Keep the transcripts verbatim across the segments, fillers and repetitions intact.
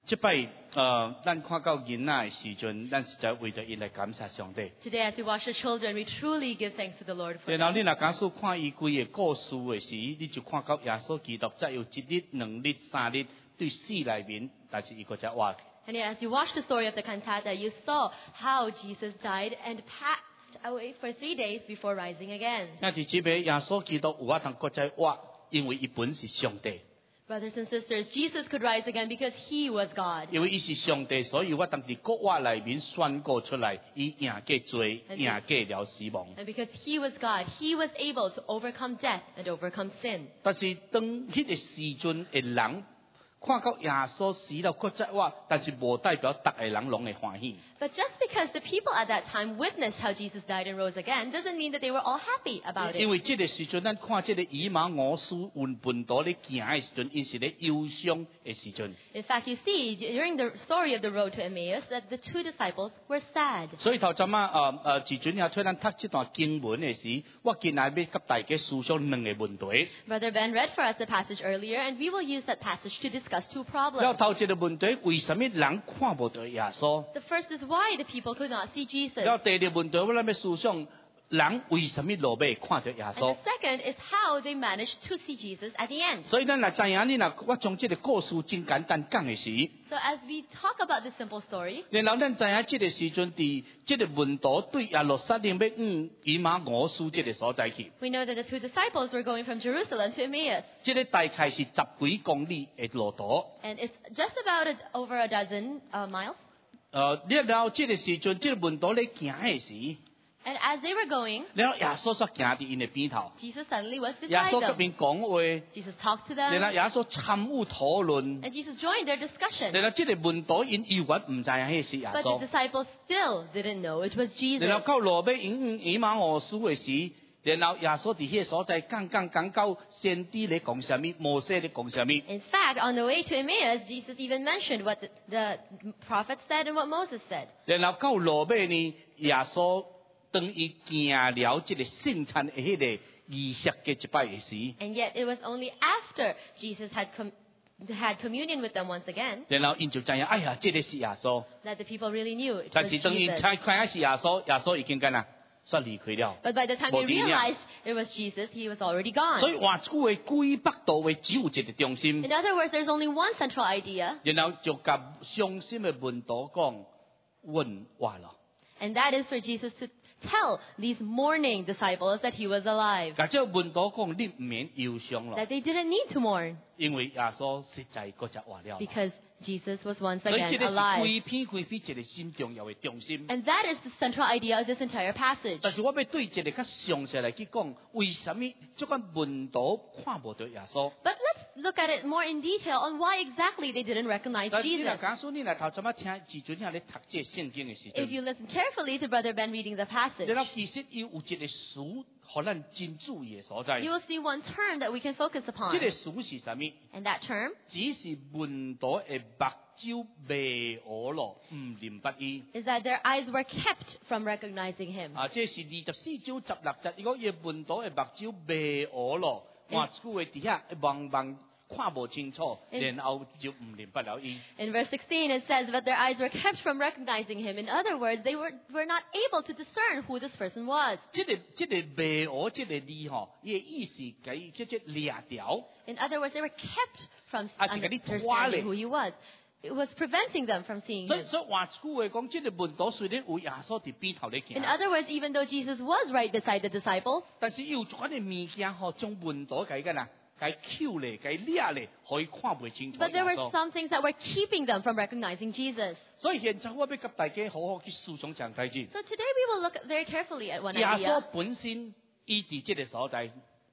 这摆呃，咱看到囡仔的时阵，咱实在为着因来感谢上帝。 Today, as we watch the children, we truly give thanks to the Lord for 然後 them. 你若假使看伊規個故事的時，你就看到耶穌基督再有一日、兩日、三日對死內面，但是伊個只活。 And yet, as you watch the story of the cantata, you saw how Jesus died and passed away for three days before rising again. 那弟姊妹，耶穌基督有法通個只活，因為伊本是上帝。 Brothers and sisters, Jesus could rise again because he was God. 因為伊是上帝，所以我當佇國活內面宣告出來，伊贏過罪，贏過了死亡。 And because he was God, he was able to overcome death and overcome sin. 但是當迄個時陣的人看到耶穌死了個只活，但是無代表逐個人攏會歡喜。 But just because the people at that time witnessed how Jesus died and rose again doesn't mean that they were all happy about 因 it. 為這個時陣，咱看這個以馬我書運笨道咧行的時陣，因是咧憂傷的時陣。 In fact, you see, during the story of the road to Emmaus, that the two disciples were sad. 所以頭陣啊，誒誒，時陣也推咱讀這段經文的時，我今日要給大家思想兩個問題。 Brother Ben read for us the passage earlier, and we will use that passage to discuss two 然後 problems. 頭一個問題，為什麼人看無到耶穌？ The first is why the people could not see Jesus. 然後第二個問題，我哋要思想人為什麼落尾看到耶 And 穌？ the second is how they managed to see Jesus at the end. 所以咱若知影，你若我將這個故事真簡單講的時， So as we talk about this simple story, 然後咱知影這個時陣，佇這個門徒對耶路撒冷要往以馬我書這個所在去。 we know that the two disciples were going from Jerusalem to Emmaus. 這個大概是十幾公里的路途。 And it's just about a, over a dozen uh, miles. 呃，然後這個時陣，這個門徒咧行的時， And as they were going, 然後耶穌卻行伫因的邊頭， Jesus suddenly was 耶 beside 穌甲 them. 因講話， Jesus talked to 然後 them, 耶穌參與討論， and Jesus joined their discussion. 然後這個門徒因以為唔知影迄是耶 But the 穌， disciples still didn't know it was 然後 Jesus. 到路尾因以馬我書的時，然後耶穌伫迄個所在講講講到先知咧講什麼，摩西咧講什麼。 In fact, on the way to Emmaus, Jesus even mentioned what the, the prophet said and what Moses said. 然後到路尾呢，耶穌當伊行了這個聖餐的迄個儀式嘅一擺嘅時， And yet it was only after Jesus had com- had communion with them once again 然後因就知影，哎呀，這個是耶穌。 that the people really knew it 但 was 是當伊 Jesus. 猜看是耶穌，耶穌已經干啊，煞離開了。 But by the time they 無理了 realized it was Jesus, he was already gone. 所以話句話，規北道嘅只有一個中心， In other words, there's only one central idea, 然後就甲傷心嘅門徒講，阮活了。 and that is for Jesus to tell these mourning disciples that he was alive, 甲這門徒講，你唔免憂傷咯， that they didn't need to mourn 因為耶穌實在嗰只活了。 because Jesus was once 所以 again 這個是 alive. 規篇規篇一個真重要嘅中心。 And that is the central idea of this entire passage. 但是我要對一個較詳細來去講，為什麼這個門徒看無到耶穌？ But let's look at it more in detail on why exactly they didn't recognize 但你若 Jesus. 假使你若頭先仔聽時陣，遐咧讀這個聖經嘅時 If 陣。 you listen carefully to Brother Ben reading the passage, 然後其實伊有一個詞，互咱真注意嘅所在。 you will see one term that we can focus 這 upon. 個詞是啥物？ And that term 只是門徒嘅目睭迷糊咯，唔認不伊。 is that their eyes were kept from recognizing him. 啊，這是二十四章十六節，如果伊門徒嘅目睭迷糊咯，換句話底下茫茫看無清楚，然後就唔認不了伊。 In verse sixteen, it says that their eyes were kept from recognizing him. In other words, they were, were not able to discern who this person was. 這個這個迷糊這個字吼，伊嘅意思解叫做掠掉。 In other words, they were kept from Ah, sige, di tuwa understanding eh. who he was. It was preventing them from seeing 所以 him. 所以換句話講，這個門徒雖然有耶穌喺邊頭咧行 In。other words, even though Jesus was right beside the disciples, 但是有一款嘅物件吼，將門徒解緊啊，解扣咧，解掠咧，可以看唔清楚耶 but there were 穌。 some things that were keeping them from recognizing Jesus. 所以現在我要給大家好好去思想這樣代志。 So today we will look very carefully at one 耶穌 idea. 本身伊伫這個所在，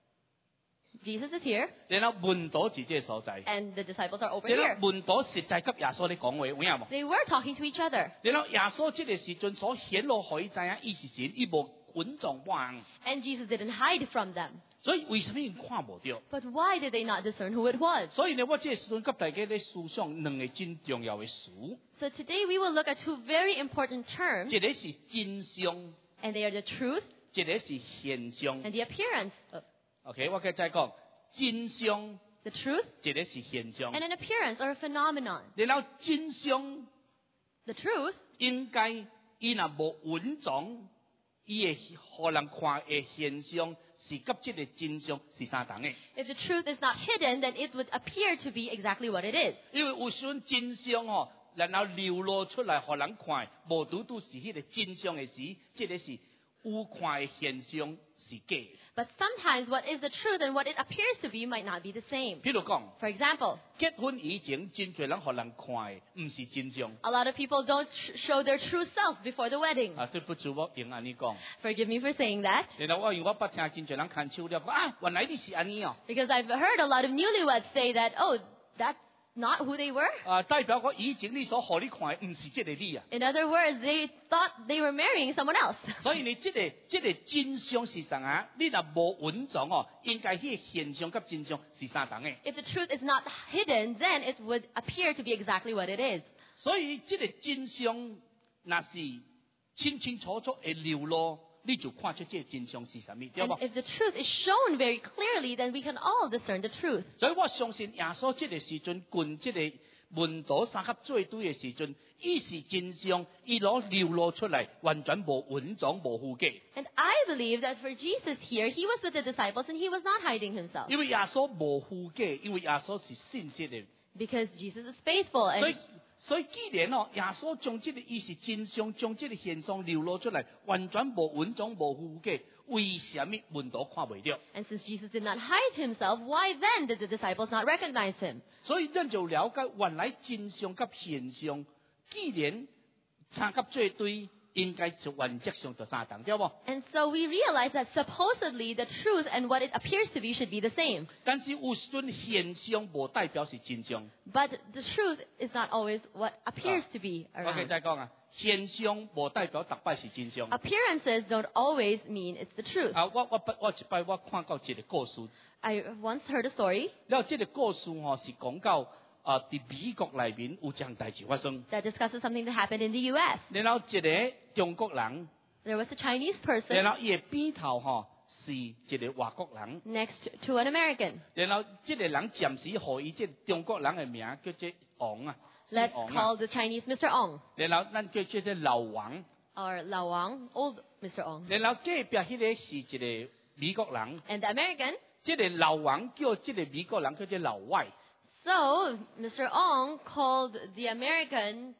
Jesus is here, 然後門徒伫這個所在， and the disciples are over 然 here. 後門徒實在給耶穌咧講話，有影無？ They were talking to each other. 然後耶穌這個時陣所顯露可以知影，伊是神，伊無隱藏幫。 And Jesus didn't hide from them. 所以為什麼因看無到？ But why did they not discern who it was? 所以呢，我這個時陣給大家咧思想兩個真重要嘅詞， So today we will look at two very important terms, 一個是真相， and they are the truth 一個是現象。 and the appearance. of- OK，我繼續再講真相 The truth 一個是現象。 and an appearance or a phenomenon. 然後真相 The truth 應該伊若無穩狀，伊嘅互人看嘅現象是甲即個真相是相同嘅。 If the truth is not hidden, then it would appear to be exactly what it is. 因為有時陣真相哦，然後流露出來，互人看，無拄拄是迄個真相嘅時，即、這個是有看嘅現象是假的。 But sometimes what is the truth and what it appears to be might not be the same. 譬如講， For example, 結婚以前真侪人互人看嘅，唔是真相。 a lot of people don't sh- show their true self before the wedding. 啊，對不住，我用安尼講。 Forgive me for saying that, 然後我因為我捌聽真侪人牽手了，講啊，原來你是安尼哦。 because I've heard a lot of newlyweds say that, oh, that's not who they were. 啊，代表我以前你所互你看嘅，唔是即個你啊。 In other words, they thought they were marrying someone else. 所以你即、這個即、這個真相是啥啊？你若無穩狀哦，應該迄個現象甲真相是相同嘅。 If the truth is not hidden, then it would appear to be exactly what it is. 所以即個真相若是清清楚楚會流露，你就看出即個真相是啥物，對 And 無？ if the truth is shown very clearly, then we can all discern the truth. 所以我相信耶穌即個時陣，近即個門徒三合做對嘅時陣，伊是真相，伊攞流露出嚟，完全無穩狀無虛假。 And I believe that for Jesus here, he was with the disciples and he was not hiding himself. 因為耶穌無虛假，因為耶穌是信實嘅。 Because Jesus is faithful 所以 and 所以既然哦，耶穌將即個伊是真相，將即個現象流露出嚟，完全無穩狀無虛假，為什麼門徒看袂到？ And since Jesus did not hide himself, why then did the disciples not recognize him? 所以咱就了解原來真相甲現象，既然參合做對，應該是原則上就相同，對無？ And so we realize that supposedly the truth and what it appears to be should be the same. 但是有時陣現象無代表是真相。 But the truth is not always what appears to be 我嘅 around. 再講啊，現象無代表逐擺是真相。 Appearances don't always mean it's the truth. 啊，我我不我一擺我看到一個故事， I once heard a story 然後這個故事吼是講到啊，伫美國內面有一項代志發生。 that discusses something that happened in the U S. 然後一個中國人， There was a Chinese 然 person 後伊嘅邊頭吼是一個外國人， next to an American. 然後這個人暫時互伊即個中國人嘅名叫做王啊，姓 Let's 王啊。 call the Chinese Mister Ong, 然後咱叫做做老王， or Lao Wang, old Mister Ong. 然後隔壁迄個是一個美國人， And the American, 即個老王叫即個美國人叫做老外， so Mister Ong called the American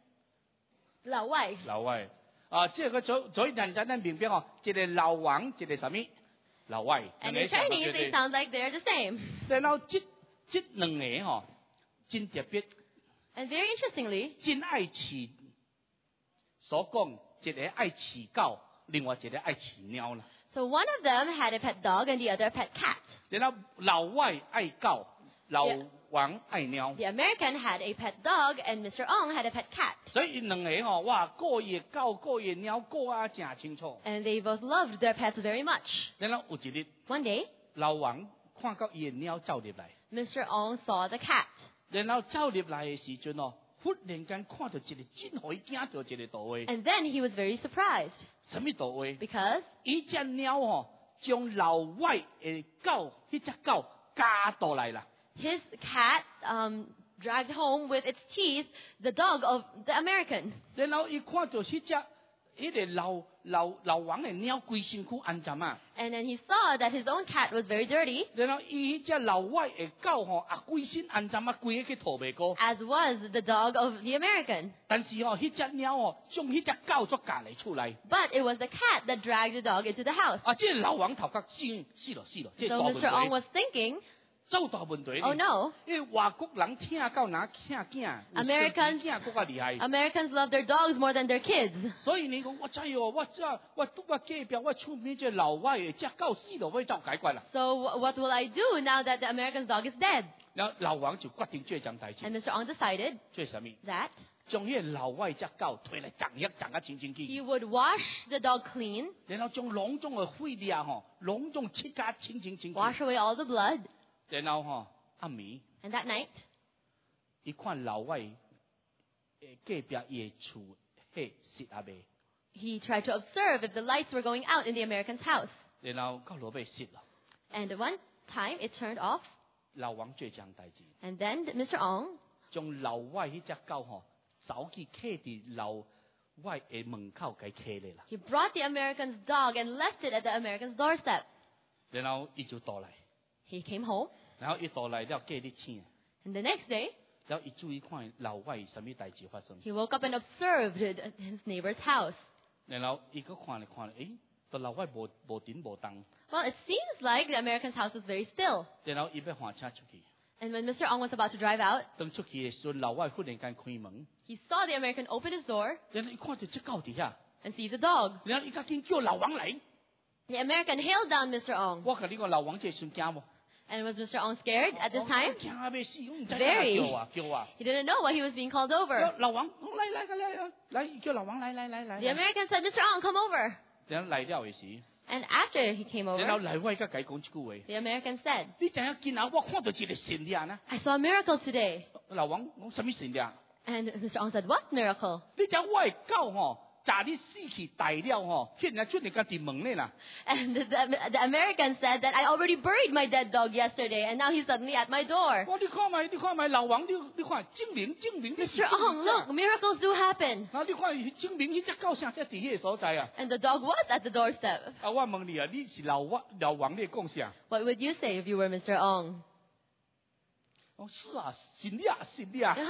Lao Wai. 老外啊，即個做做人咱咱明白哦，一個老王，一個啥物老外。 And in Chinese, they sound like they're the same. 然後即即兩個吼真特別， And very interestingly, 真愛飼，所講一個愛飼狗，另外一個愛飼貓啦。 so one of them had a pet dog and the other a pet cat. 然後老外愛狗，老 Yeah. 王愛貓。 The American had a pet dog and Mister Ong had a pet cat. 所以兩個吼，哇，顧伊的狗，顧伊的貓，顧啊真清楚。 And they both loved their pets very much. 然後有一日， One day, 老王看到伊的貓走入來， Mister Ong saw the cat. 然後走入來的時陣哦，忽然間看到一個真互伊驚到一個圖畫， And then he was very surprised 什麼圖畫？ because 伊隻貓哦，將老外的狗，迄隻狗加倒來啦。 his cat um, dragged home with its teeth the dog of the American. 然後伊看到迄隻迄個老老老王的貓規身軀安怎啊？ And then he saw that his own cat was very dirty, 然後伊迄隻老外的狗吼，啊規身安怎啊？規個去逃袂過。 as was the dog of the American. 但是哦，迄隻貓哦，將迄隻狗捉夾嚟出來。 But it was the cat that dragged the dog into the house. 啊，即個老王頭殼死死咯死咯，即 So 係大 Mister Ong 問題， was thinking, 走大問題 oh 呢。 no, 因為外國人聽到哪聽囝， Americans- 聽更加厲害。 Americans love their dogs more than their kids. 所以你講我知哦，我知我我隔壁我出面隻老外嘅隻狗死咯，我走解決啦。 So wh- what will I do now that the American's dog is dead? 然後老王就決定做一件代 And 志， Mister Ong decided 做什麼？ that 將迄個老外隻狗推來撞一撞啊，清清氣。 he would wash the dog clean, 然後將籠中嘅血液吼，籠中切家清清清氣。 wash away all the blood. 然後吼暗暝， And that night, 伊看老外誒隔壁伊嘅厝迄熄阿未， he tried to observe if the lights were going out in the American's house. 然後到落尾熄咯。 And one time it turned off. 老王做这样代志， And then Mister Ong 将老外迄只狗吼，走去骑伫老外的门口给骑咧啦。 he brought the American's dog and left it at the American's doorstep. 然後伊就倒來， He came home, 然後伊倒來了，繼續醒， and the next day 然後伊注意看老外有什麼代志發生， he woke up and observed his neighbor's house. 然後伊佫看咧看咧，誒，個老外無無叮無當， Well, it seems like the American's house was very still. 然後伊要換車出去， And when Mister Ong was about to drive out, 當出去嘅時候，老外忽然間開門， he saw the American open his door 然後伊看到隻狗伫遐， and see the dog. 然後伊甲緊叫老王來， The American hailed down Mister Ong. 我甲你講老王這時陣驚無？ And was Mister Ong scared at this time? 驚啊要死，我唔知 Very. 叫啊叫啊， He didn't know what he was being called over. 老王來來來來來，叫老王來來來來， The American said, Mister Ong, come over. 然後來了嘅時， And after he came 然後 over, 來我甲佢講一句話。 the American said, 你知影見啊？我看到一個神力呢。 I saw a miracle today. 老王講什麼神力？ And Mister Ong said, what miracle? 你知我嘅狗吼，炸你死去大了吼，現在出嚟家啲門咧啦。 And the, the American said that I already buried my dead dog yesterday, and now he's suddenly at my door. 我你看埋，你看埋老王，你你看證明證明。 Mister Ong, look, miracles do happen. 啊，你看證明迄隻狗啥只伫迄個所在啊？ And the dog was at the doorstep. 啊，我問你啊，你是老王老王你講啥？ What would you say if you were Mister Ong? 哦，是啊，神力啊，神力啊， Ah,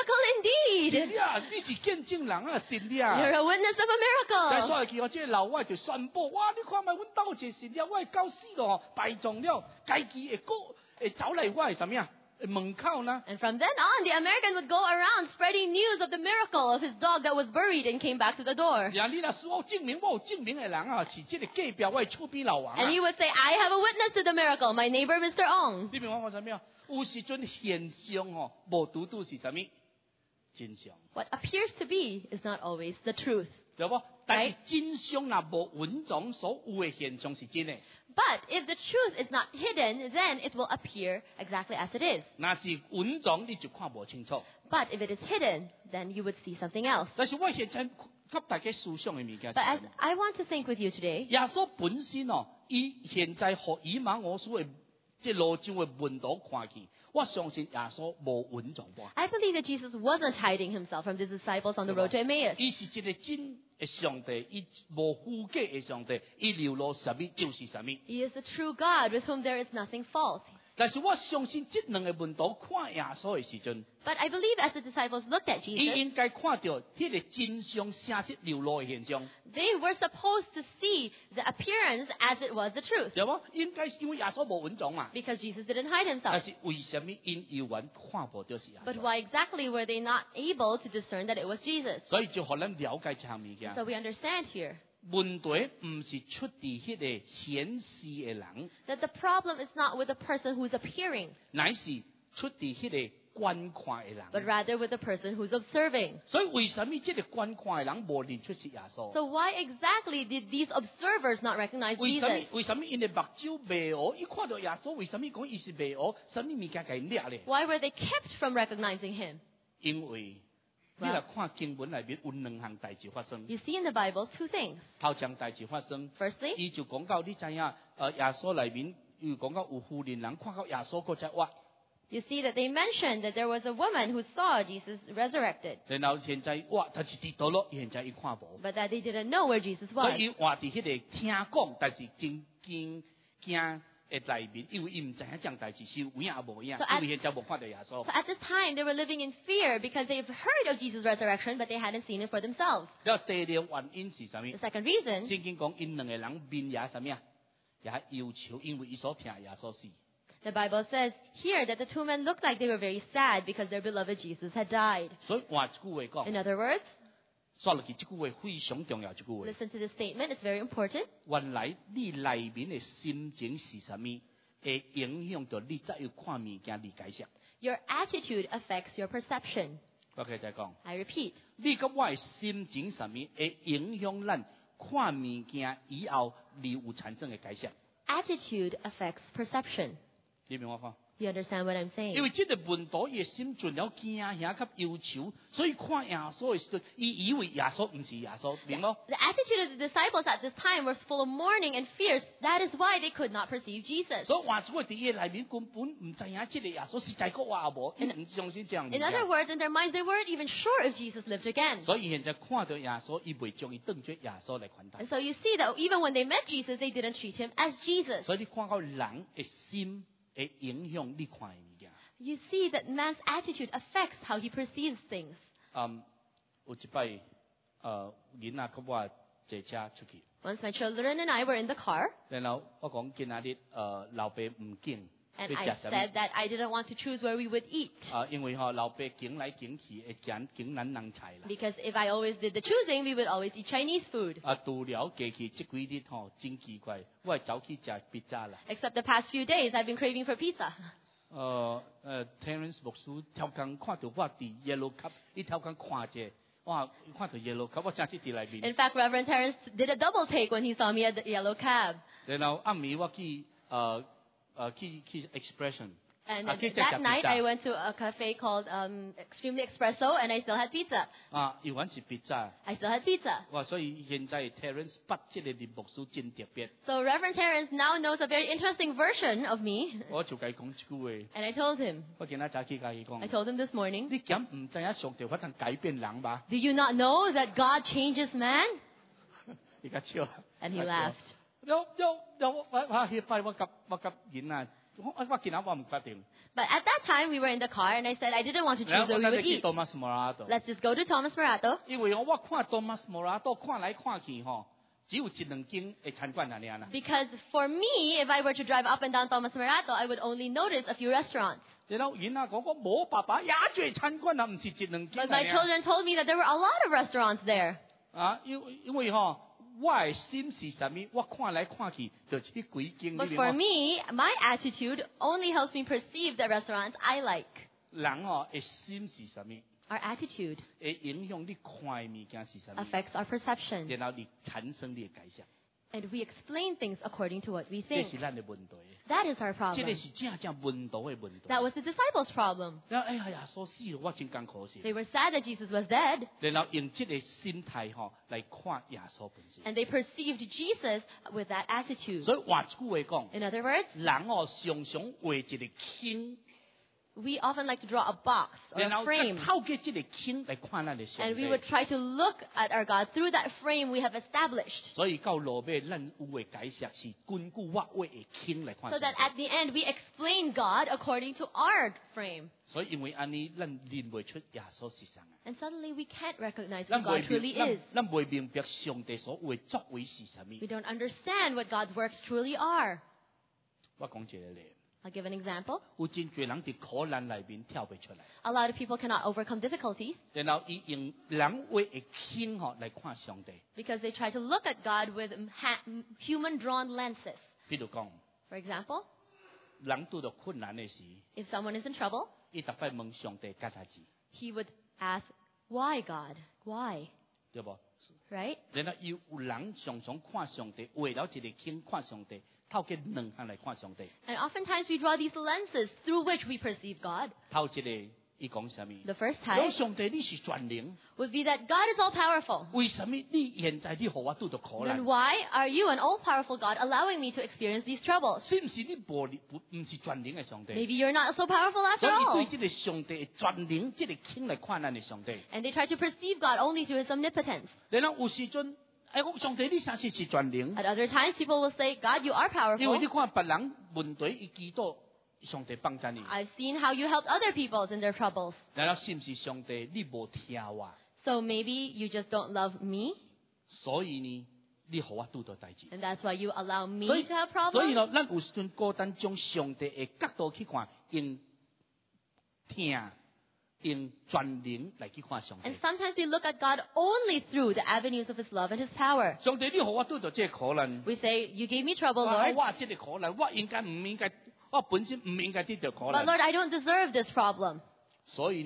miracle 神 indeed. 力啊，你是見證人啊，神力 You're 啊。 a witness of a 但 miracle. 所以叫我即個老外就宣布，哇！你看埋阮兜一神力，我嘅狗死咯，敗狀了，家己會個會走嚟我係什麼啊？門口呢？ And from then on, the American would go around spreading news of the miracle of his dog that was buried and came back to the door. 然後你若說我證明我有證明嘅人啊，是即個隔壁我嘅厝邊老王啊 And。he would say, I have a witness to the miracle, my neighbor Mister Ong. 你明我講什麼啊？有時陣現象吼，無拄拄是什麼真相， What appears to be is not always the truth. 對不？但是真相若無穩狀所有嘅現象是真嘅。 But if the truth is not hidden, then it will appear exactly as it is. 若是穩狀，你就看無清楚。 But if it is hidden, then you would see something else. 但是我現在給大家思想嘅物件是 But as 什麼？ I want to think with you today, 耶穌本身哦，伊現在學以馬我所嘅即路上嘅門徒看見，我相信耶穌無穩狀噃。 I believe that Jesus wasn't hiding himself from the disciples on the road to Emmaus. 伊是一個真嘅上帝，伊無虛假嘅上帝，伊流露什麼就是什麼。 He is the true God with whom there is nothing false. 但是我相信這兩個門徒看耶穌嘅時陣， But I believe as the disciples looked at 伊 Jesus, 應該看到迄個真相誠實流露嘅現象， they were supposed to see the appearance as it was the truth. 對無？應該是因為耶穌無穩狀嘛。 Because Jesus didn't hide 但 himself. 是為什麼因猶原看無到是耶 But 穌？ why exactly were they not able to discern that it was Jesus? 所以就互咱了解一項物件。 So we understand here 問題唔是出自迄個顯示嘅人， that the problem is not with the person who's appearing, 乃是出自迄個觀看嘅 but 人。 rather with the person who's observing. 所以為什麼即個觀看嘅人無認出是耶穌？ So why exactly did these observers not recognize 為什麼 Jesus? 為什麼因為目睭迷糊？伊看到耶穌，為什麼講伊是迷糊？什麼物件甲因掠咧？ Why were they kept from recognizing him? 因為你來看經文內面有兩項代志發生。 You see in the Bible two things. 頭項代志發生， Firstly, 伊就講到你知影，誒耶穌內面又講到有婦人人看到耶穌嗰隻話， you see that they mentioned that there was a woman who saw Jesus resurrected, 然後現在話他是跌倒咯，現在伊看無。 but that they didn't know where Jesus 所 was. 以伊話伫迄個聽講，但是真驚驚嘅內面，因為伊唔知影這樣代志是有影也無影， So at- 因為現在無看到耶穌 So。at this time, they were living in fear because they've heard of Jesus' resurrection, but they hadn't seen it for themselves. 然後第二個原因是什麼？ The second reason, 聖經講因兩個人面也什麼啊？也憂愁，因為伊所聽耶穌死。 the Bible says here that the two men looked like they were very sad because their beloved Jesus had died. 所以換一句話講， In other words, 說落去，這句話非常重要，這句話。 listen to this statement, it's very important. 原來你內面嘅心情是什麼，會影響到你再要看物件理解上。 Your attitude affects your perception. 我繼續講， I repeat, 你甲我嘅心情什麼，會影響咱看物件以後你有產生嘅改想。 attitude affects perception. 你明我講？ You understand what I'm saying? 因為這個門徒嘅心盡了驚嚇及憂愁，所以看耶穌嘅時候，伊以為耶穌唔是耶穌，明咯？ The attitude of the disciples at this time was full of mourning and fears. That is why they could not perceive Jesus. 所以話出去啲嘢裏面根本唔知影這個耶穌是在國話無，因為唔相信這樣 In other words, in their minds, they weren't even sure if Jesus lived again. 所以現在看到耶穌，伊未將伊當作耶穌嚟款待 And。so you see that even when they met Jesus, they didn't treat him as Jesus. 所以你看到人嘅心會影響你看嘅物件。 You see that man's attitude affects how he perceives things. 嗯，有一擺，誒囡仔及我坐車出去， Once my children and I were in the car, 然後我講今仔日誒老爸唔敬， and 要 I 食什 said 麼？ that I didn't want to choose where we would eat. 啊，因為嗬老爸行來行去會揀揀咱人菜啦。 Because if I always did the choosing, we would always eat Chinese food. 啊，除了過去即幾日嗬真奇怪，我係走去食披薩啦。 Except the past few days, I've been craving for pizza. 誒誒 Terence 牧師跳工看到我佇 Yellow Cup，伊跳工看者，哇，看到 Yellow Cup，我真係佇內面。 In fact, Reverend Terrence did a double take when he saw me at the yellow cab. 然後暗暝我去誒誒去去 Expression。 And Ah, okay, that check, night, check. I went to a cafe called um, Extremely Espresso, and I still had pizza. 啊，有款是披薩。 I still had pizza. 哇，所以現在 Terence 捌即個牧師真特別。 So Reverend Terrence now knows a very interesting version of me. 我就甲伊講一句話， And I told him, 我今仔早起甲伊 I 講， told him this morning, 你敢唔知影上帝法通改變人吧？ do you not know that God changes man? 伊甲笑。 And he laughed. 有有有，我我迄擺我甲我甲囡仔，我我今仔我唔決定。 But at that time, we were in the car, and I said I didn't want to 然 choose 後 where 我 we 哋去 would eat. Thomas Morado， Let's just go to Thomas Morato. 因為我看 Thomas Morado 看來看去吼，只有一兩間會參觀安尼啦。 Because for me, if I were to drive up and down Thomas Morato, I would only notice a few restaurants. 然後囡仔講我冇爸爸也做參觀啊，唔是一兩間 But my 安尼啊 children told me that there were a lot of restaurants there. 啊，因為因為吼，我嘅心是啥物？我看來看去就是迄幾間 But 裏 for 面。 me, my attitude only helps me perceive the restaurants I like. 人哦嘅心是啥物？ Our attitude 會影響你看嘅物件是啥物？ affects our perception. 然後你產生你嘅解釋， And we explain things according to what we 這 think. 是咱嘅問題。 That is our 這個 problem. 是正正問題嘅問題。 That was the disciples' problem. 然後哎呀，所死了，我真艱可惜。 They were sad that Jesus was dead, 然後用這個心態吼來看耶穌本身。 and they perceived Jesus with that attitude. 所以換句話講， In other words, 人哦常常畫一個傾， we often like to draw a box or 然 a 後 frame, 透過這個傾來看咱嘅上 and we 帝 would。try to look at our God through that frame we have established. 所以到落尾，咱有嘅解釋是根據我畫嘅傾來看 So 上 that 帝。 at the end we explain God according to our frame. 所以因為安尼，咱認唔出耶穌是啥嘅。 And suddenly we can't recognize who 咱 God 未 truly 明， is. 咱咱未明白上帝所為作為是啥物 We。don't understand what God's works truly are. 我講一個例， I'll give an example. 有真多人喺苦難裏面跳不出來， A lot of people cannot overcome difficulties 然後伊用人為嘅傾吼來看上帝。 because they try to look at God with ha- human-drawn lenses. 比如講， For example, 人遇到困難嘅時， if someone is in trouble, 伊逐擺問上帝解答字， he would ask, "Why, God? Why?" 對無？ Right? 然後有人常常看上帝，為了一個傾看上帝，透過兩項來看上帝。 And oftentimes we draw these lenses through which we perceive God. 頭一個伊講啥物？ The first 講 type 上帝你是全能， would be that God is all-powerful. 為什麼你現在你互我拄到苦 Then 難？ why are you, an all-powerful God, allowing me to experience these troubles? 是唔是你無力不唔是全能嘅上帝？ Maybe you're not so powerful after 所以 all. 對這個上帝嘅全能，這個傾來看咱嘅上帝。 And they try to perceive God only through his omnipotence. 然後有時陣，哎，我上帝你實是是全能， At other times, people will say, God, you are 因為你 powerful. 看別人問題伊祈禱，上帝幫助你。 I've seen how you helped other people in their troubles. 然後是唔是上帝你無聽我？ So maybe you just don't love me, 所以呢，你互我拄到代志。 and that's why you allow me 所以 to have 所以 problems. 呢，咱有時陣孤單將上帝嘅角度去看，用聽、用全能來去看上帝 And。sometimes we look at God only through the avenues of his love and his power. 上帝，你互我拄到這個苦難， We say, you gave me trouble, 我 Lord. 我這個苦難，我應該唔應該，我本身唔應該得到苦 But 難。 Lord, I don't deserve this problem. 所以呢，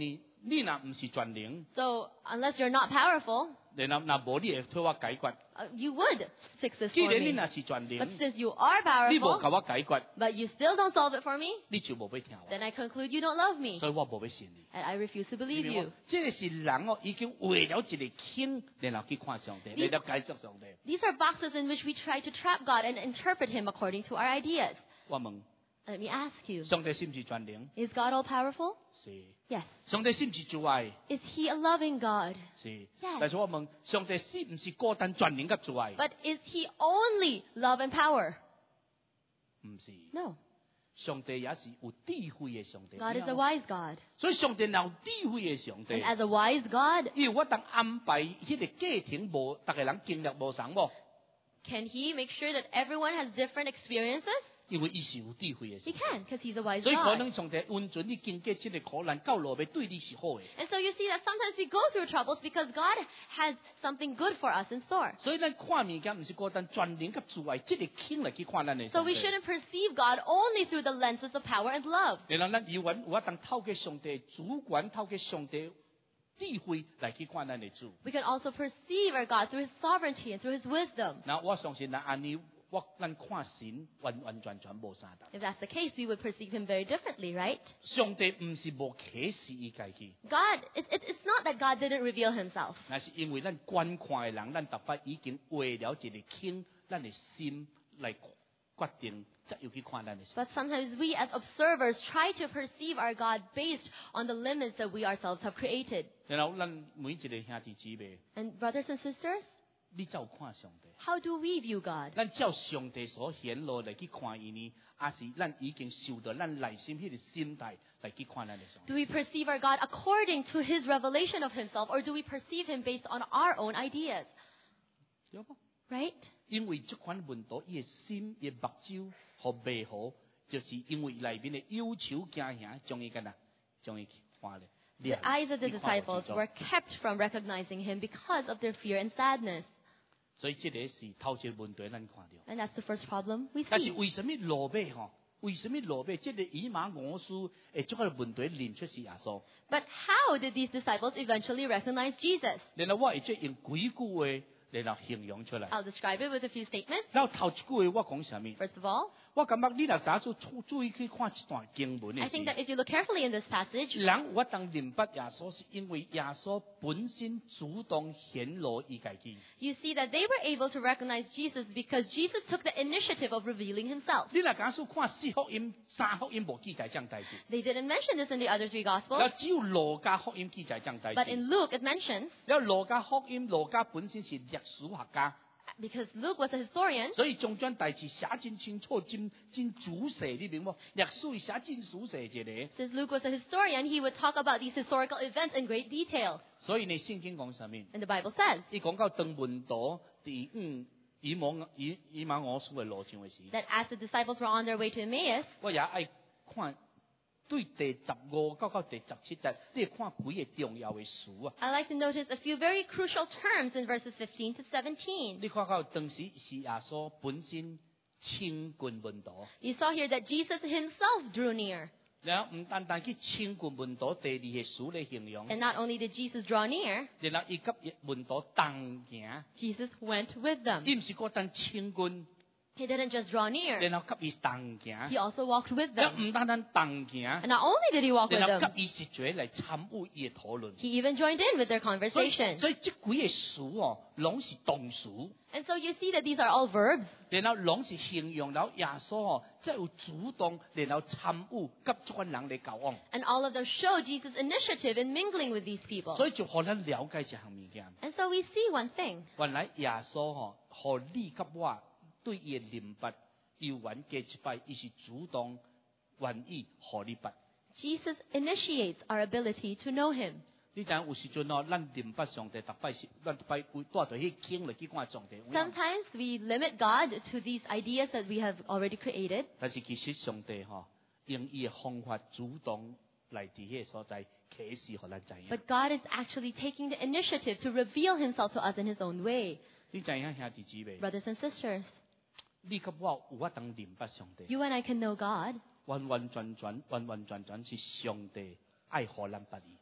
你若唔是全能， So unless you're not powerful, 然後若無你會替我解決。 uh, you would fix this 既 for 然你 me. 若是全 But 能， since you are 你無 powerful, 甲我解決， but you still don't solve it for me, 你就無要聽我， then I conclude you don't love me, 所以我無要信你。 and I refuse to 你 believe 明白 you. 這個是人哦，已經為了一個傾，然後去看上帝， 你嚟到解釋上帝。 These are boxes in which we try to trap God and interpret Him according to our ideas. 我問， Let me ask you, 上帝是唔是全能？ is God all powerful? 是。 Yes. 上帝是唔是主愛？ Is He a loving God? 是。 Yes. 但是我問，上帝是唔是孤單全能嘅主愛？ But is He only love and power? 唔是。 No. 上帝也是有智慧嘅上帝。 God is a wise God. 所以上帝有智慧嘅上帝 And。as a wise God, 因為我當安排迄個家庭無，大家人經歷無同無， can He make sure that everyone has different experiences? 因為伊是有智慧嘅 He 上帝。 can, because He's a wise 所以可 God. 能上帝允准你經過這個苦難，到落尾對你是好嘅。 And so you see that sometimes we go through troubles because God has something good for us in store. 所以咱看物件唔是孤單全能甲智慧，即個傾來去看咱嘅 So 上 we 帝。 shouldn't perceive God only through the lenses of power and love. 然後咱有緣有法當透過上帝主權，透過上帝智慧來去看咱嘅主。 We can also perceive our God through His sovereignty and through His wisdom. 那我相信咱安尼，我咱看神完完全全無相同。 If that's the case, we would perceive Him very differently, right? 上帝唔是無啟示伊家己， God, it, it, it's not that God didn't reveal Himself. 那是因為咱觀看嘅人，咱逐擺已經為了一個傾，咱嘅心來決定，則要去看咱嘅神。 But sometimes we as observers try to perceive our God based on the limits that we ourselves have created. 然後咱每一個兄弟姊妹， And brothers and sisters, 你照看上帝， how do we view God? 咱照上帝所顯露嚟去看伊呢，還是咱已經受到咱內心迄個心態嚟去看咱嘅上帝？ Do we perceive our God according to His revelation of Himself, or do we perceive Him based on our own ideas? 對不？ Right? 因為這款問題，伊嘅心、伊嘅目睭和未好，就是因為內面嘅憂愁驚嚇，將伊干啊，將伊看咧。 The eyes of the disciples were kept from recognizing Him because of their fear and sadness. 所以這個是頭一個問題，咱看到。 And that's the first problem we 但是 see. 為什麼落尾吼？為什麼落尾？這個以馬我書誒，這個問題認出是耶穌。 But how did these disciples eventually recognize Jesus? 然後我會即用幾句話，然後形容出來。 I'll describe it with a few statements. 然後頭一句話我講什麼？ First of all, 我感覺你若打出注注意去看這段經文 I 嘅 think that 時， if you look carefully in this passage, 人我當明白耶穌是因為耶穌本身主動顯露伊家己。 you see that they were able to recognize Jesus because Jesus took the initiative of revealing Himself. 你若假使看四福音、三福音無記載這樣代志， They didn't mention this in the other three 然 Gospels, 後只有路加福音記載這樣代 but 志。 in Luke it mentions, 然後路加福音，路加本身是歷史學家。 because Luke was a historian, 所以將將代志寫真清楚、真真仔細，你明冇？歷史寫真仔細一個。 since Luke was a historian, he would talk about these historical events in great detail. 所以你聖經講什麼？ And the Bible says 伊講到登門島第五以馬以以馬我書嘅路上嘅時， that as the disciples were on their way to Emmaus, 我也愛看對第十五到到第十七節，你看幾個重要嘅事啊！ I like to notice a few very crucial terms in verses fifteen to seventeen. 你看到當時是耶穌本身親近門島， You saw here that Jesus Himself drew near. 然後唔單單去親近門島第二個事嚟形容， And not only did Jesus draw near, 然後伊甲門島同行。 Jesus went with them. 伊唔是孤單親近， He didn't just draw near, 然後甲伊同行， He also walked with 然後 them. 唔單單同行， And not only did He walk with 然後甲 them, 伊實在嚟參與伊嘅討論。 He even joined in with their 所以 conversation. 所以即幾個事哦，攏是動詞， And so you see that these are all verbs. 然後攏是形容到耶穌哦，即係有主動，然後參與甲這群人嚟交往， And all of them show Jesus' initiative in mingling with these people. 所以就可能了解一項物件。 And so we see one thing. 原來耶穌哦，互你甲我對伊嘅明白，有緣加一擺，伊是主動願意互你捌。 Jesus initiates our ability to know Him. 你知影有時陣哦，咱明白上帝，逐擺是咱逐擺會帶到去傾嚟去看上帝。 Sometimes we limit God to these ideas that we have already created. 但是其實上帝吼，用伊嘅方法主動嚟佇迄個所在啟示，互咱知影。 But God is actually taking the initiative to reveal Himself to us in His own way. 你知影兄弟姊妹， Brothers and sisters, 你甲我有法當明白上帝， you and I can know God 完完全全、完完全全是上帝愛互咱捌伊。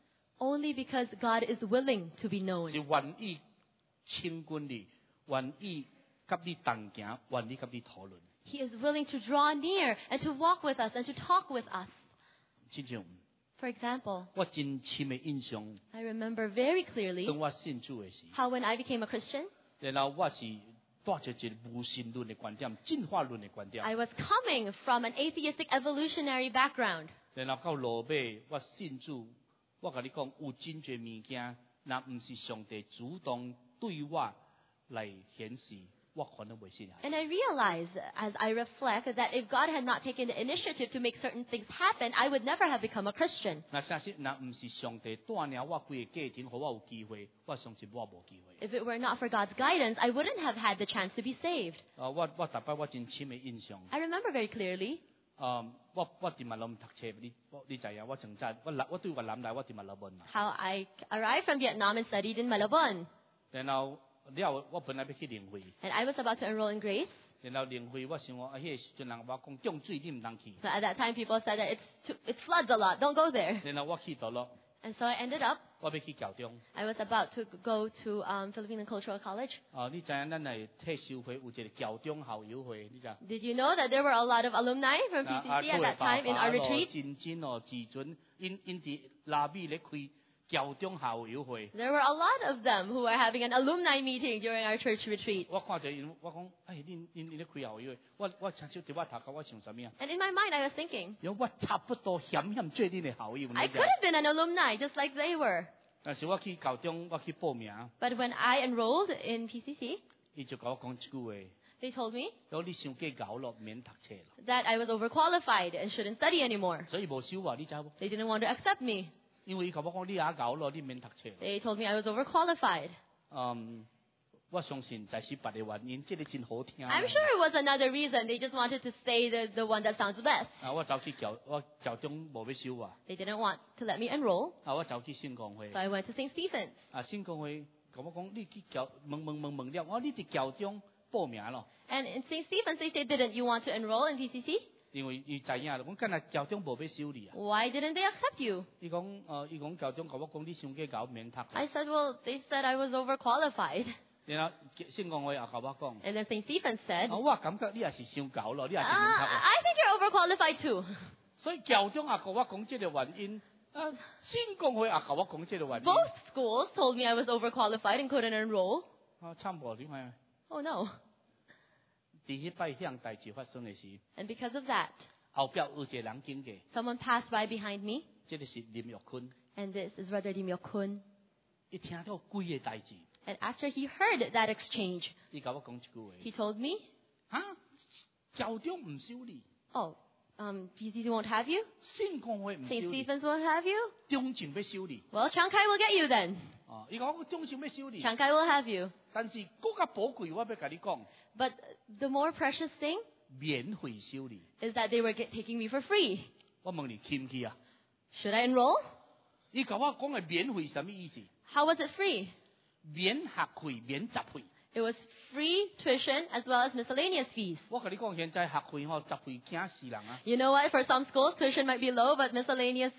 only because God is willing to be known. 是愿意亲近你，愿意甲你同行，愿意甲你讨论。 He is willing to draw near and to walk with us and to talk with us. 亲像 For example, 我真深的印象， I remember very clearly 当我信主的时， how when I became a Christian, 然后我是带着一个无神论的观点、进化论的观点， I was coming from an atheistic evolutionary background. 然后到落尾我信主，我甲你讲，有真侪物件，若唔是上帝主动对我来显示，我可能袂信下。 And I realize, as I reflect, that if God had not taken the initiative to make certain things happen, I would never have become a Christian. 那相信，若唔是上帝带领我规个家庭，互我有机会，我相信我无机会。 If it were not for God's guidance, I wouldn't have had the chance to be saved. 啊，我我逐摆我真深的印象。 I remember very clearly. 啊，我我伫马龙读册，你我你知影？我从早我来我对越南来，我伫马来文嘛。 How I arrived from Vietnam and studied in Malabon. 然後了，我本來要去靈會， And I was about to enroll in Grace. 然後靈會我想講，啊，迄個時陣人我講漲水你唔通去， So at that time, people said that it's too, it floods a lot. Don't go there. 然後我去到咯， And so I ended up, 我要去教中。 I was about to go to um, Filipino Cultural College. 啊，你知影咱係退休會有一個教中校友會，你知？ Did you know that there were a lot of alumni from 啊 P C C at 啊 that time in our 咯， retreat? 真真哦，自尊，因因伫拉比咧開教中校友會。 There were a lot of them who were having an alumni meeting during our church retreat. 我看着因，我講，哎，恁恁恁咧開校友會，我我從小對我頭殼，我想啥物啊？ And in my mind, I was thinking, 因為我差不多險險做恁嘅校友，你 I 知 could？have been an alumni just like they were. 但是我去教中，我去報名， But when I enrolled in P C C, 伊就甲我講一句話。 they told me 有你想計搞咯，免讀冊啦。 that I was overqualified and shouldn't study anymore. 所以無收我，你知無？ They didn't want to accept me. 因為伊甲我講你也搞咯，你免讀冊啦。 They told me I was overqualified. 嗯，我相信在是別嘅原因，即、這個真好聽。 I'm sure it was another reason. They just wanted to say the, the one that sounds best. 啊，我走去教，我教中無要收我。 They didn't want to let me enroll, 啊，我走去聖公會 so。I went to Saint Stephen's. 啊，聖公會甲我講，你去教問問問問了，我你伫教中報名咯。 And in Saint Stephen's, they said, didn't you want to enroll in P C C? 因為伊知影啦，我今日教中無要收你啊。 Why didn't they accept you? 伊講，呃，伊講教中甲我講，你想計搞免讀啦。 I said, well, they said I was overqualified. 然後聖公會也甲我講， And then Saint Stephen's said, 啊，我感覺你也是想搞咯，你也 uh, 是免讀啦。 I think you're overqualified too. 所以教中也甲我講這個原因，啊，聖公會也甲我講這個原因。 Both schools told me I was overqualified and couldn't enroll. 啊，差唔多點解？ Oh no. 第一擺向代志發生嘅時， And because of that, 後壁有一個人經過， someone passed by behind me, 這個是林玉坤， and this is Brother Lim Yok-kun. 伊聽到幾個代志， And after he heard that exchange, 伊甲我講一句話， he told me, 啊，教中唔收你， oh, um, P C C won't have you? 聖公會唔收 Saint 你， Stephen's won't have you? 中正要收你， Well, Chiang Kai will get you then. 啊，伊講我中正要收你， Chiang Kai will have you. 但是更加寶貴，我要甲你講， But the more precious thing 免費收你。 is that they were get, taking me for free. 我問你，去唔去啊？ Should I enroll? 伊甲我講嘅免費什麼意思？ How was it free? 免學費、免雜費。 It was free tuition as well as miscellaneous fees. 我甲你講，現在學費吼，雜費驚死人啊！ You know what? For some schools, tuition might be low, but miscellaneous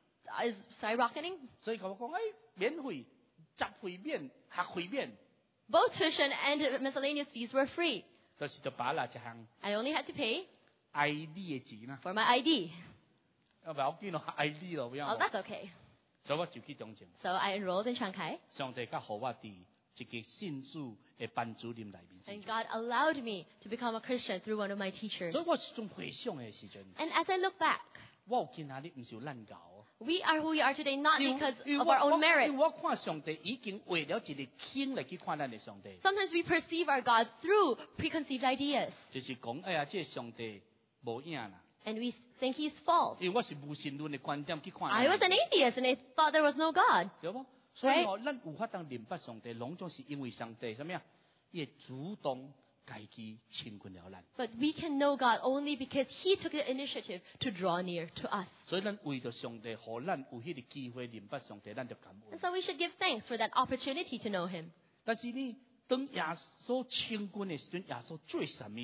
is skyrocketing. 所以甲我講，誒、哎，免費、雜費免、學費免， Both tuition and miscellaneous fees were free. 就是就把啦一項 I only had to pay I D 嘅錢啦， for my I D. 啊唔係我見到 I D 咯，咁 Oh, 樣， that's okay. 所以我就去中正， So I enrolled in Chiang Kai, 上帝甲互我佇一個信主嘅班主任內面 and 時， God allowed me to become a Christian through one of my teachers. 所以我是種回想嘅時陣， And as I look back, 我有見下你唔是有難搞。 we are who we are today not 因 because 因為 of 我 our own 我 merit. 因為我看上帝已經為了一個傾嚟去看咱嘅上帝， Sometimes we perceive our God through preconceived ideas, 就是講哎呀，這個上帝無影啦。 and we think He's false. 因為我是無神論嘅觀點去看， I was an atheist, and I thought there was no God. 對不？所以哦，咱有法當明白上帝，攏總是因為上帝什麼呀？伊會主動家己親近了咱， But we can know God only because He took the initiative to draw near to us. 所以咱為着上帝，互咱有迄個機會明白上帝，咱就感 And 恩。 so we should give thanks for that opportunity to know Him. 但是呢，當耶穌親近嘅時陣，耶穌做什麼？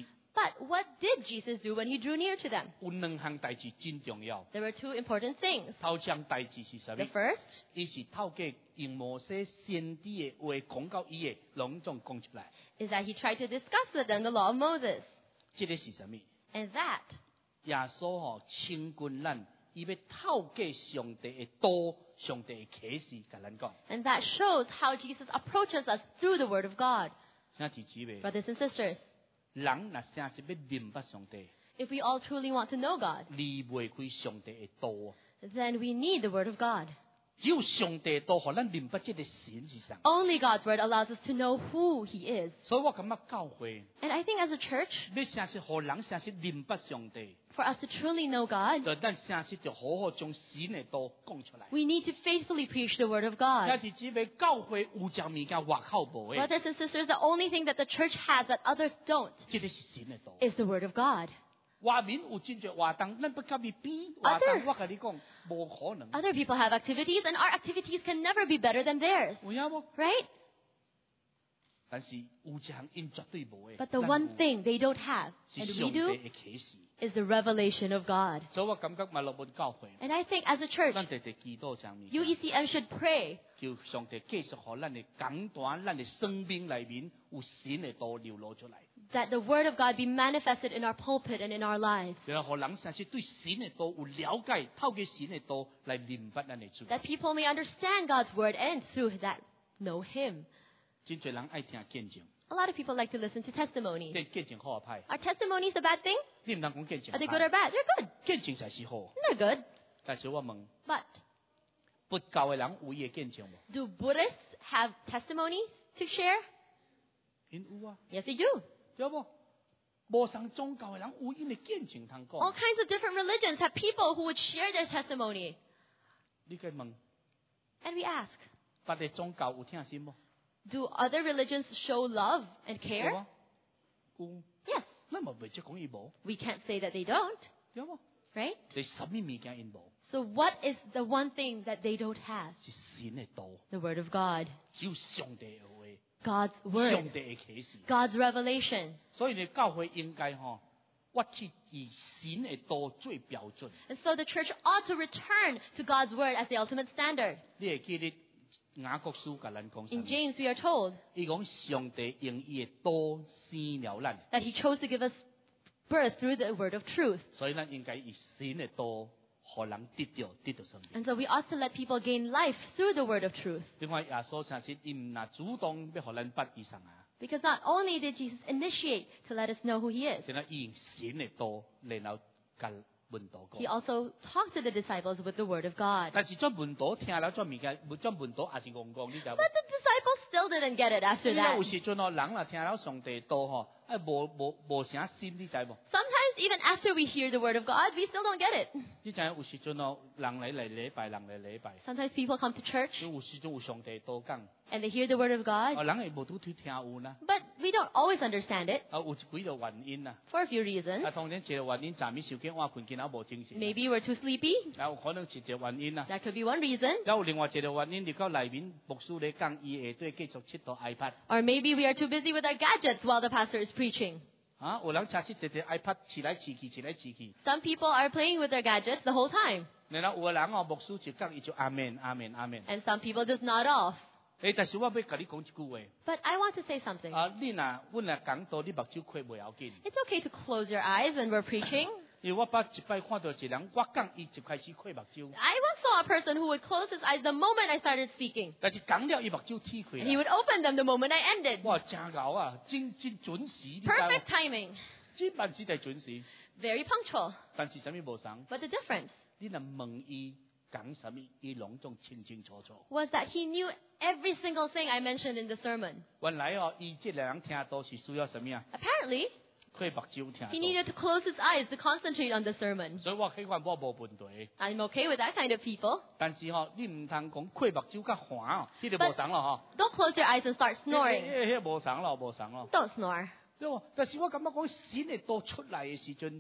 But what did Jesus do when he drew near to them? 有兩項代志真重要。 There were two important things. 頭項代志是什 The 麼？ first 伊是透過用摩西先知嘅話講到伊嘅隆重講出來。 is that he tried to discuss with them the law of Moses. 這個是什麼？ And that 耶穌吼親近咱，伊要透過上帝嘅道、上帝嘅啟示，甲咱講。 and that shows how Jesus approaches us through the word of God. 兄弟姊妹， Brothers and sisters, 人若真是要明白上帝， if we all truly want to know God, 離袂開上帝嘅道。 then we need the word of God. 只有上帝道，互咱明白這個神是啥。 Only God's word allows us to know who he is. 所以我感覺教會， And I think as a church, 要真是互人真是明白上帝， for us to truly know God, 就咱真是就好好將神嘅道講出來。 we need to faithfully preach the word of God. 兄弟姊妹，教會有隻物件外口無嘅， Brothers and sisters, the only thing that the church has that others don't 這個是神嘅道。 is the word of God. 外面有真濟活動，咱不甲伊比。活 Other- 動我甲你講，無可能。 Other people have activities, and our activities can never be better than theirs, 有影無？ right? 但是有一項因絕對無嘅。 But the 咱 one 有 thing they don't have, 是 and 上 we 帝 do, 嘅啟示。 is the revelation of God. 所以我感覺馬六本教會， And I think as a church, 咱哋哋祈禱上面。 U E C M should pray 叫上帝繼續互咱嘅講段，咱嘅生命裏面有神嘅道流露出來， that the word of God be manifested in our pulpit and in our lives, 然後互人真是對神嘅道有了解，透過神嘅道來明白咱嘅主。 that people may understand God's word and through that know Him. 真濟人愛聽見證， A lot of people like to listen to testimonies. 見見證好啊歹， Are testimonies a bad thing? 你唔能講見證 Are they good or 歹， bad? They're good. 見證才是好。 They're good. 但是我問， But 佛教嘅人有伊嘅見證無？ do Buddhists have testimonies to share? 因有啊， Yes, they do. 對無？無上宗教嘅人有因嘅見證通 All 講。 kinds of different religions have people who would share their testimony. 你該問， And we ask, 別嘅宗教有聽心無？ do other religions show love and 有 care? 啊，有。 Yes. 咱咪袂即講伊無， We can't say that they don't, 對無？ right? 你什麼物件因無？ So what is the one thing that they don't have? 是神嘅道。 The word of God. 只有上帝嘅話， God's word. 上帝嘅啟示。 God's revelation. 所以你教會應該吼，我去以神嘅道做標準。 And so the church ought to return to God's word as the ultimate standard. 你會記得雅各書甲咱講什 In 麼？ James, we are told 伊講上帝用伊嘅道生了咱， that he chose to give us birth through the word of truth. 所以咱應該以神嘅道，互人得到得到生命。 And so we ought to let people gain life through the word of truth. 你看耶穌曾經伊唔若主動要互咱捌以上啊， Because not only did Jesus initiate to let us know who he is, 然後伊用神嘅道，然後甲門徒 he 講。 also talked to the disciples with the word of God. 但是將門徒聽了將物件，將門徒也是戇戇，你知無？ But the disciples still didn't get it after 所以咧 that. 有時陣哦，人啦聽了上帝道吼，啊無無無啥心，你知無？ Sometimes even after we hear the word of God, we still don't get it. 你知有時陣哦，人嚟嚟禮拜，人嚟禮拜， Sometimes people come to church 有時陣有上帝道講， and they hear the word of 啊 God, 人係無拄去聽有啦， but we don't always understand it 啊有一幾個原因啦， for a few reasons. 啊當然一個原因，昨暝手機換困見啊無精神， Maybe we're too sleepy. 啊有可能是一個原因啦， That could be one reason. 有另外一個原因，入到內面牧師咧講，伊下對繼續切到 iPad， Or maybe we are too busy with our gadgets while the pastor is preaching. 啊有人真是直直 iPad 起來起去，起來起去， Some people are playing with their gadgets the whole time. 然後有個人哦牧師就講，伊就阿門阿門阿門， And some people just nod off. 誒但是我要甲你講一句話。 But I want to say something. 啊，你若阮若講到你目睭開袂要緊， It's okay to close your eyes when we're preaching. 因為我捌一擺看到一人，我講伊就開始開目睭， I once saw a person who would close his eyes the moment I started speaking. 但是講了伊目睭天 And he 開 would open them the moment I ended. 哇，真牛啊，真真準時，你知 Perfect 無？ timing. 真萬事都準時， Very punctual. 但是啥物無同？ But the difference 你若問伊講啥物，伊攏總清清楚楚。 was that he knew every single thing I mentioned in the sermon. 原來哦，伊即個人聽到是需要什麼啊？ Apparently, 開目睭聽 he 到。 needed to close his eyes to concentrate on the sermon. 所以我希望我無問題， I'm okay with that kind of people. 但是吼、你唔通講開目睭甲寒哦，迄個無同咯吼。 Don't close your eyes and start 迄 snoring. 迄迄無同咯，無同咯。 Don't snore. 對喎，但是我感覺講神嘅道出來嘅時陣，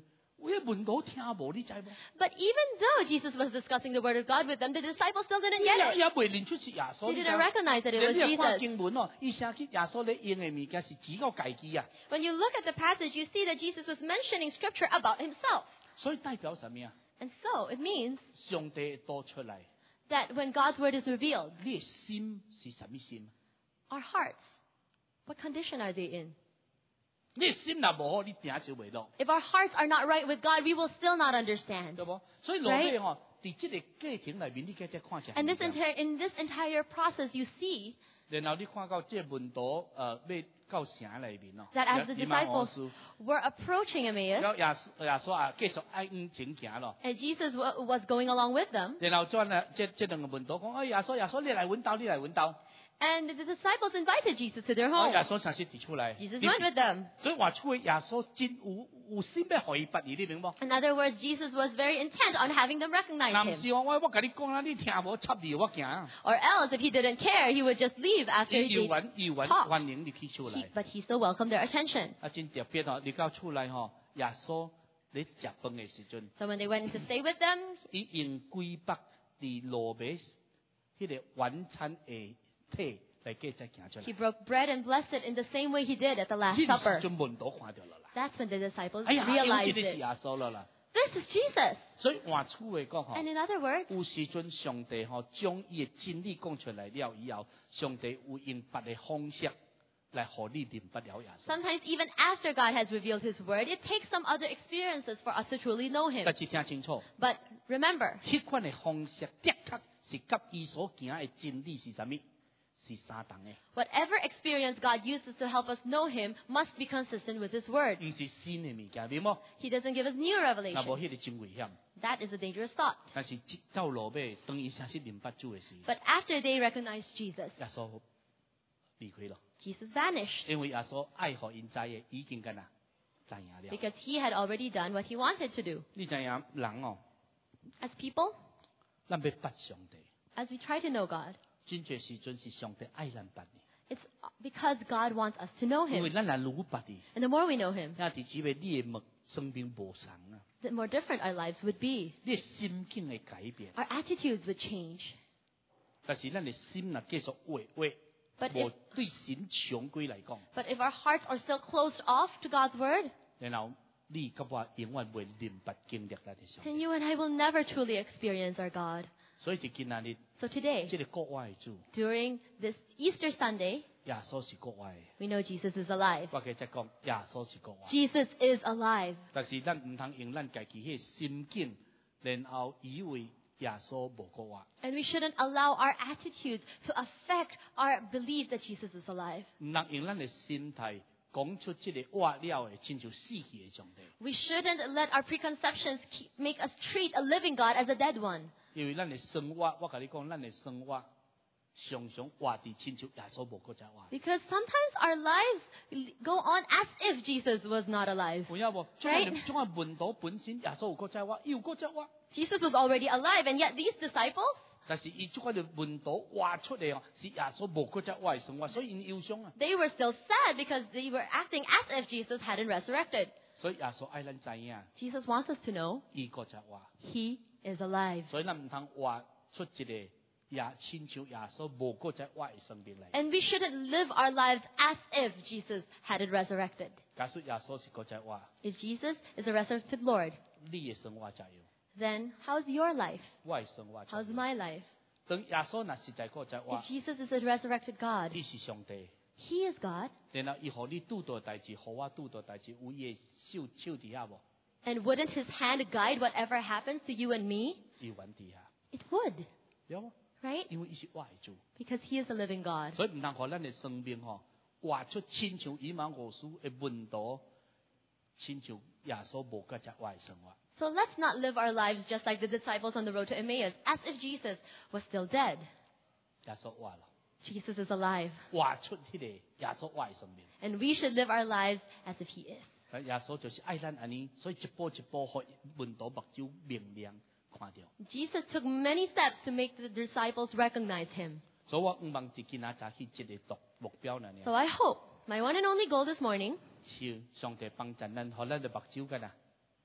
有啲門徒聽無，你知無？ But even though Jesus was discussing the word of God with them, the disciples still didn't get 也 it. 也未認出是耶穌。 They didn't recognize that it was 你你看 Jesus. 經文哦，伊寫起耶穌咧用嘅物件是只個家己啊， When you look at the passage, you see that Jesus was mentioning scripture about himself. 所以代表什麼啊？ And so it means 上帝會多出嚟， that when God's word is revealed, 你嘅心是什麼心？ our hearts, what condition are they in? 你嘅心若無好，你定就袂落， If our hearts are not right with God, we will still not understand. 對無？所以落尾哦，佇即個過程裏面，你繼續看一下 And 物 this 件。 entire, in this entire process, you see 然後你看到即個門徒誒要到城裏面咯， that as the 以馬忤 disciples 斯 were approaching Emmaus, 然後耶穌耶穌啊繼續愛往前行咯。 and Jesus wa- was going along with them, 然後轉啊，即即兩個門徒講：，哎，耶穌耶穌，你嚟揾兜，你嚟揾兜。 and the disciples invited Jesus to their 哦， home. 耶穌嘗試提出嚟。 Jesus went with them. 所以話出去耶穌真有有心要互伊捌伊，你明冇？ In other words, Jesus was very intent on having them recognize 嗱，唔 him. 是話我我甲你講啦，你聽無插你我行。 Or else, if he didn't care, he would just leave after 伊 he 要揾要揾 talk. 歡迎你去出 He, 嚟。 but he still welcomed their attention. 啊，真特別哦！你到出嚟吼，耶穌你食飯嘅時陣， So when they went in to stay with them, 伊用幾百啲羅馬迄個晚餐嘅體嚟繼續行出 he 嚟。 broke bread and blessed it in the same way he did at the Last 呢時 Supper. 就門徒看到啦啦。 That's when the disciples 哎呀，因為 realized 呢啲是 it. 耶穌啦啦。 This is Jesus. 所以換句話講吼。 And in other words, 有時陣上帝吼將伊嘅真理講出來了以後，上帝會用別嘅方式來互你認不了耶穌。 sometimes even after God has revealed his word, it takes some other experiences for us to truly know him. 但是聽清楚， But remember, 迄款嘅方式的確是甲伊所行嘅真理是啥物？是相同嘅， whatever experience God uses to help us know him must be consistent with his word. 唔是新嘅物件，明冇？ He doesn't give us new 那無 revelation. 迄個真危險。 That is a dangerous thought. 但是直到落尾，當伊正式認不主嘅時， But after they recognized Jesus, 耶穌離開咯， Jesus vanished 因為耶穌愛互因知嘅已經干啊知影了。 because he had already done what he wanted to do. 你知影人哦， As people, 咱要捌上帝， as we try to know God, 真濟時陣是上帝愛咱捌嘅。 it's because God wants us to know 因為 him. 咱若愈捌伊， And the more we know him, 那伫只為你嘅目生命無同啊， the more different our lives would be. 你嘅心境會改變。 Our attitudes would change. 但是咱嘅心若繼續壞壞， But 無 if, 對神常規嚟講， but if our hearts are still closed off to God's word, 然後你甲我永遠會明白經歷咱嘅上 then 帝。 you and I will never truly experience our God. 所以就今仔日， So today, 即個國外嘅主， during this Easter Sunday, 耶穌是國外嘅。 we know Jesus is alive. 我嘅即講，耶穌是國外。 Jesus is alive. 但是咱唔通用咱家己迄心境，然後以為耶穌無國外。 And we shouldn't allow our attitudes to affect our belief that Jesus is alive. 唔通用咱嘅心態講出即個活了嘅，親像死去嘅上帝。 We shouldn't let our preconceptions keep, make us treat a living God as a dead one. 因為咱嘅生活，我甲你講，咱嘅生活常常活佇親像耶穌無國在活。 Because sometimes our lives go on as if Jesus was not alive. 有影無？種 Right? 嘅種嘅門徒本身耶穌有國在活，伊有國在活， Jesus was already alive, and yet these disciples, 但是伊種嘅門徒活出嚟哦，是耶穌無國在活嘅生活，所以因憂傷啊。 they were still sad because they were acting as if Jesus hadn't resurrected. 所以耶穌愛咱知影， Jesus wants us to know 伊國在活， he is alive. 所以咱唔通活出一個也親像耶穌無國在活嘅生命嚟。 And we shouldn't live our lives as if Jesus hadn't resurrected. 假設耶穌是國在活， If Jesus is a resurrected Lord, 你嘅生活就要， then how's your life? 我嘅生活就 How's 要。 my life? 當耶穌若實在國在活 If，Jesus is a resurrected God, 伊是上帝。 he is God. 然後伊互你拄到代志，互我拄到代志，有伊嘅手手底下無？ And wouldn't his hand guide whatever happens to you and me? 伊有底下， It would, 有冇？ right? 因為伊是活嘅主， Because he is a living God. 所以唔通互咱嘅生命吼活出親像以馬忤斯嘅門徒，親像耶穌無國在活嘅生活。 So let's not live our lives just like the disciples on the road to Emmaus, as if Jesus was still dead. 耶穌活咯， Jesus is alive. 活出迄個耶穌活嘅生命。 And we should live our lives as if he is. 耶穌就是愛咱安尼，所以一步一步互門徒目睭明亮看到。 Jesus took many steps to make the disciples recognize him. 所以我唔望自己拿早起一個目目標呢， So I hope my one and only goal this morning 是上帝幫助咱，互咱嘅目睭干啊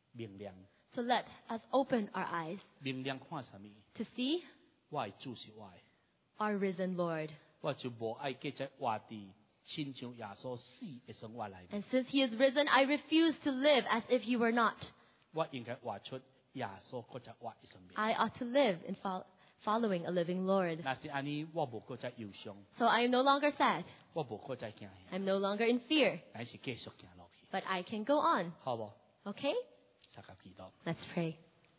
明亮。 So let us open our eyes 明亮看什么？ to see 我的主是我的， our risen Lord. 我就无爱继续活伫亲像耶稣死的生活来。 And since he is risen, I refuse to live as if he were not. 我应该活出耶稣搁再活的生命。 I ought to live in fol- following a living Lord. 那是安尼，我无搁再忧伤， So I am no longer sad. 我无搁再惊吓， I'm no longer in fear. 还是继续行落去， But I can go on. 好无？ Okay? 三个祈祷。 Let's pray.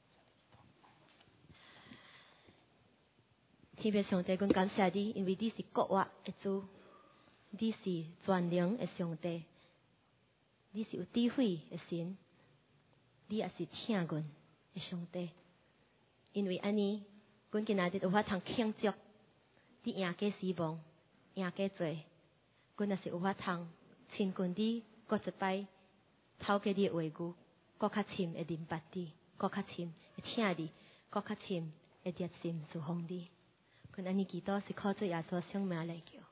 天父上帝，阮感谢你，因为你是国活的主，你是全能的上帝，你是有智慧的神，你也是听阮的上帝。因为安尼，阮今仔日有法通庆祝你赢过死亡，赢过罪，阮也是有法通亲近你，搁一摆透过你的话语，搁较深的明白你，搁较深的听你，搁较深的热心侍奉你。阮安尼祈祷是靠着耶稣圣名来求。